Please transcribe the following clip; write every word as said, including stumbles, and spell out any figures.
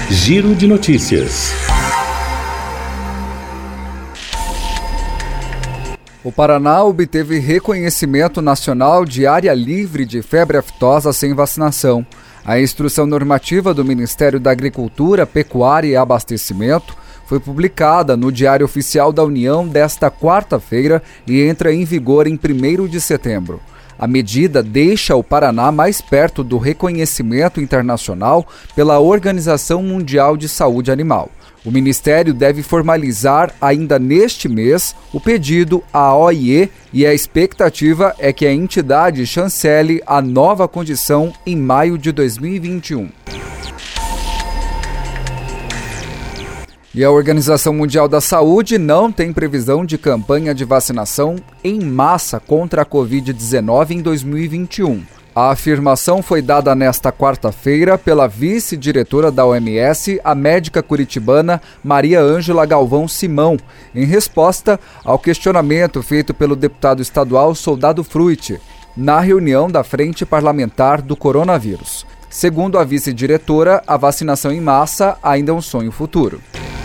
Giro de notícias. O Paraná obteve reconhecimento nacional de área livre de febre aftosa sem vacinação. A instrução normativa do Ministério da Agricultura, Pecuária e Abastecimento foi publicada no Diário Oficial da União desta quarta-feira e entra em vigor em primeiro de setembro. A medida deixa o Paraná mais perto do reconhecimento internacional pela Organização Mundial de Saúde Animal. O Ministério deve formalizar ainda neste mês o pedido à O I E e a expectativa é que a entidade chancele a nova condição em maio de dois mil e vinte e um. E a Organização Mundial da Saúde não tem previsão de campanha de vacinação em massa contra a covid dezenove em dois mil e vinte e um. A afirmação foi dada nesta quarta-feira pela vice-diretora da O M S, a médica curitibana Maria Ângela Galvão Simão, em resposta ao questionamento feito pelo deputado estadual Soldado Frutti, na reunião da Frente Parlamentar do Coronavírus. Segundo a vice-diretora, a vacinação em massa ainda é um sonho futuro.